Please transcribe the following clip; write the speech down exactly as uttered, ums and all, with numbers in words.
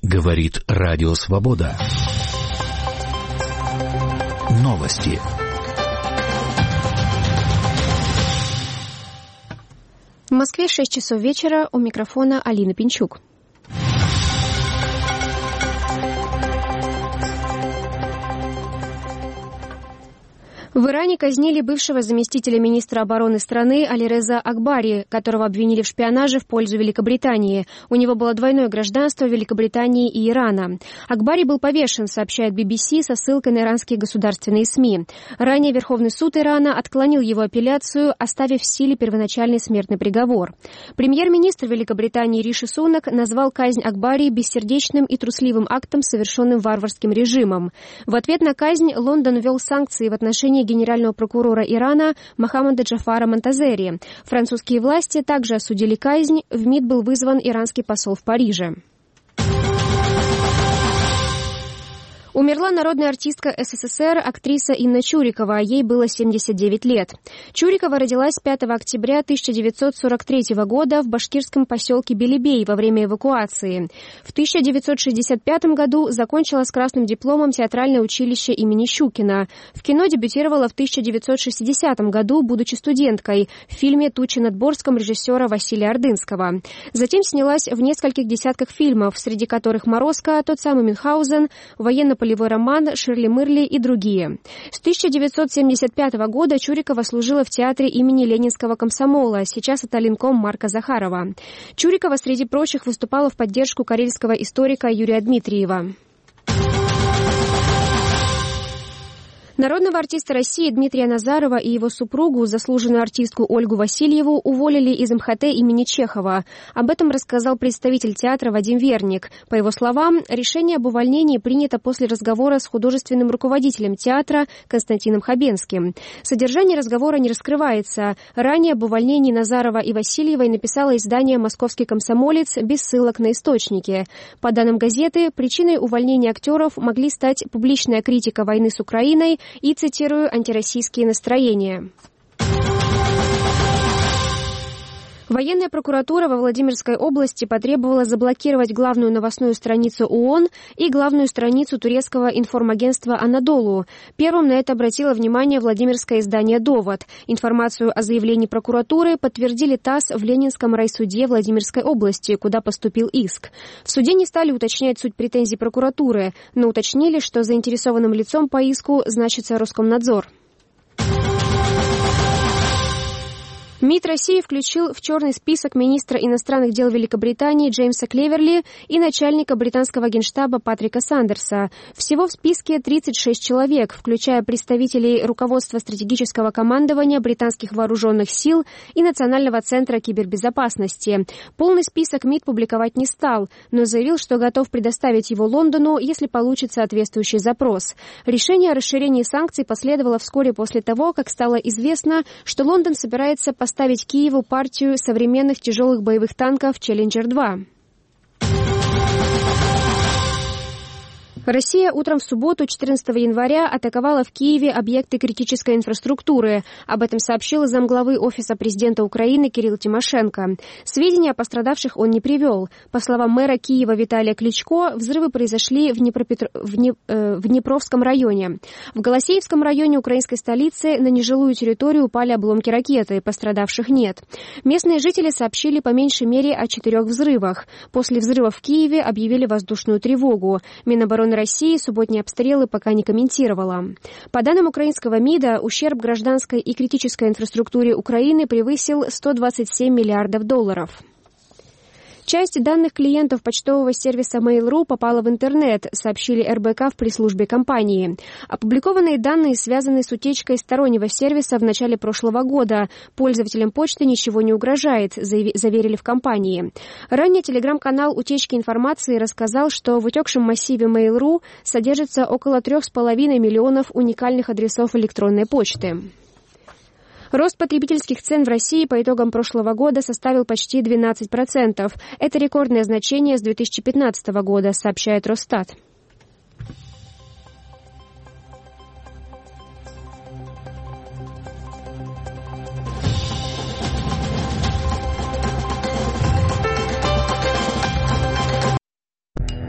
Говорит Радио Свобода. Новости. В Москве шесть часов вечера, у микрофона Алина Пинчук. В Иране казнили бывшего заместителя министра обороны страны Алиреза Акбари, которого обвинили в шпионаже в пользу Великобритании. У него было двойное гражданство Великобритании и Ирана. Акбари был повешен, сообщает би би си со ссылкой на иранские государственные СМИ. Ранее Верховный суд Ирана отклонил его апелляцию, оставив в силе первоначальный смертный приговор. Премьер-министр Великобритании Риши Сунак назвал казнь Акбари бессердечным и трусливым актом, совершенным варварским режимом. В ответ на казнь Лондон ввел санкции в отношении генерального прокурора Ирана Мохаммеда Джафара Монтазери. Французские власти также осудили казнь. В МИД был вызван иранский посол в Париже. Умерла народная артистка эс эс эс эр, актриса Инна Чурикова, ей было семьдесят девять лет. Чурикова родилась пятого октября тысяча девятьсот сорок третьего года в башкирском поселке Белебей во время эвакуации. В тысяча девятьсот шестьдесят пятом году закончила с красным дипломом театральное училище имени Щукина. В кино дебютировала в тысяча девятьсот шестидесятом году, будучи студенткой, в фильме «Тучи над Борском» режиссера Василия Ордынского. Затем снялась в нескольких десятках фильмов, среди которых «Морозко», «Тот самый Мюнхгаузен», «Военно полевой роман», «Ширли-Мырли» и другие. С тысяча девятьсот семьдесят пятого года Чурикова служила в театре имени Ленинского комсомола, сейчас это Ленком Марка Захарова. Чурикова, среди прочих, выступала в поддержку карельского историка Юрия Дмитриева. Народного артиста России Дмитрия Назарова и его супругу, заслуженную артистку Ольгу Васильеву, уволили из эм ха тэ имени Чехова. Об этом рассказал представитель театра Вадим Верник. По его словам, решение об увольнении принято после разговора с художественным руководителем театра Константином Хабенским. Содержание разговора не раскрывается. Ранее об увольнении Назарова и Васильевой написало издание «Московский комсомолец» без ссылок на источники. По данным газеты, причиной увольнения актеров могли стать публичная критика войны с Украиной и, цитирую, антироссийские настроения. Военная прокуратура во Владимирской области потребовала заблокировать главную новостную страницу ООН и главную страницу турецкого информагентства «Анадолу». Первым на это обратило внимание владимирское издание «Довод». Информацию о заявлении прокуратуры подтвердили ТАСС в Ленинском райсуде Владимирской области, куда поступил иск. В суде не стали уточнять суть претензий прокуратуры, но уточнили, что заинтересованным лицом по иску значится Роскомнадзор. МИД России включил в черный список министра иностранных дел Великобритании Джеймса Клеверли и начальника британского генштаба Патрика Сандерса. Всего в списке тридцать шесть человек, включая представителей руководства стратегического командования британских вооруженных сил и Национального центра кибербезопасности. Полный список МИД публиковать не стал, но заявил, что готов предоставить его Лондону, если получит соответствующий запрос. Решение о расширении санкций последовало вскоре после того, как стало известно, что Лондон собирается поставить ставить Киеву партию современных тяжелых боевых танков «Челленджер два». Россия утром в субботу, четырнадцатого января, атаковала в Киеве объекты критической инфраструктуры. Об этом сообщил замглавы Офиса президента Украины Кирилл Тимошенко. Сведения о пострадавших он не привел. По словам мэра Киева Виталия Кличко, взрывы произошли в, Днепропетр... в, Днеп... в Днепровском районе. В Голосеевском районе украинской столицы на нежилую территорию упали обломки ракеты, пострадавших нет. Местные жители сообщили по меньшей мере о четырех взрывах. После взрыва в Киеве объявили воздушную тревогу. Минобороны России субботние обстрелы пока не комментировала. По данным украинского МИДа, ущерб гражданской и критической инфраструктуре Украины превысил сто двадцать семь миллиардов долларов. Часть данных клиентов почтового сервиса Mail.ru попала в интернет, сообщили эр бэ ка в пресс-службе компании. Опубликованные данные связаны с утечкой стороннего сервиса в начале прошлого года. Пользователям почты ничего не угрожает, заверили в компании. Ранее телеграм-канал утечки информации рассказал, что в утекшем массиве Mail.ru содержится около трех с половиной миллионов уникальных адресов электронной почты. Рост потребительских цен в России по итогам прошлого года составил почти двенадцать процентов. Это рекордное значение с две тысячи пятнадцатого года, сообщает Росстат.